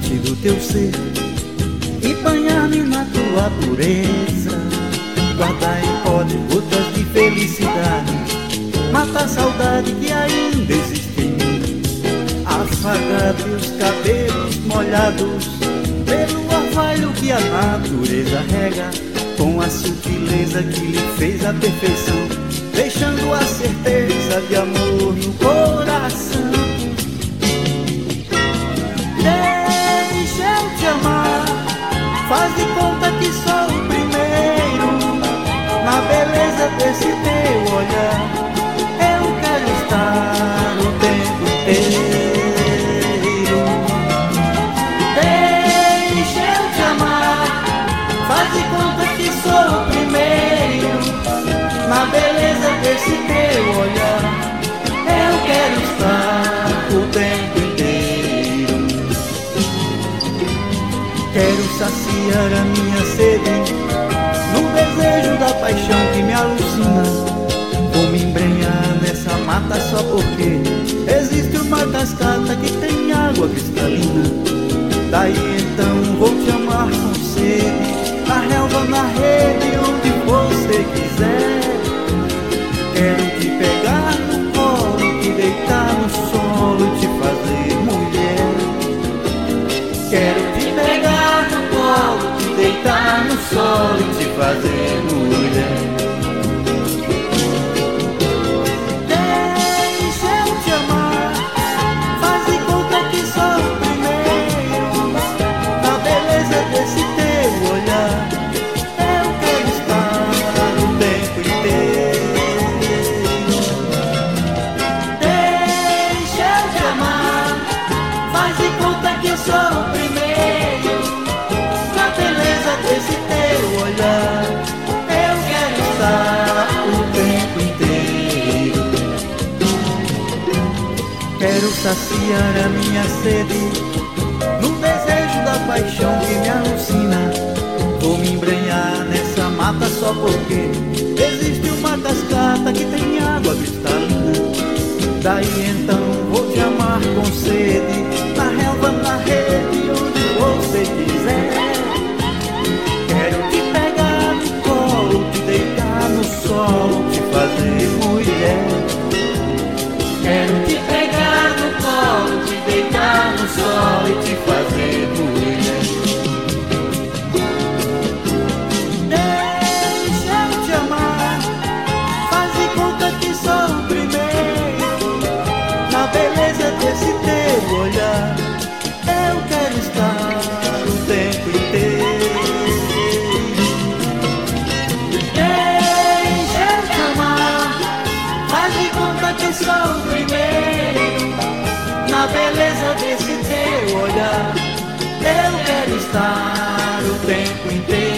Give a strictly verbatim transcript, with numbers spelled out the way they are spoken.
parte do teu ser e banhar-me na tua pureza. Guardar em pote gotas de felicidade, mata a saudade que ainda existe em mim. Afagar teus cabelos molhados pelo orvalho que a natureza rega, com a sutileza que lhe fez a perfeição, deixando a certeza de amor no coração. Deixa eu te amar, faz de conta que sou o primeiro na beleza desse teu olhar. Eu quero estar o tempo inteiro. Deixa eu te amar, faz de conta que sou o primeiro na beleza desse teu olhar. Eu quero estar o tempo inteiro. Quero saciar a minha sede no desejo da paixão que me alucina. Vou me embrenhar nessa mata só porque existe uma cascata que tem água cristalina. Daí então vou te amar com sede, na relva, na rede, onde você quiser. Quero te pegar no colo, te deitar no solo e te fazer mulher. Quero te pegar no colo, te deitar no solo e te fazer mulher. Deixa eu te amar, faz de conta que sou o primeiro na beleza desse teu olhar. Eu quero estar o tempo inteiro. Deixa eu te amar, faz de conta que sou o primeiro na beleza desse teu olhar. Eu quero estar o tempo inteiro. Quero saciar a minha sede no desejo da paixão que me alucina. Vou me embrenhar nessa mata só porque existe uma cascata que tem água cristalina. Daí então vou te amar com sede, na relva, na rede, onde você quiser. Quero te pegar no colo, te deitar no sol, te fazer mulher. Quero te pegar no colo, te deitar no sol e te fazer mulher. Deixa eu te amar, faz de conta que sou o primeiro na beleza desse teu olhar. Eu quero estar o tempo inteiro. Deixa eu te amar, faz de conta que sou o primeiro na beleza desse teu olhar. Eu quero estar o tempo inteiro.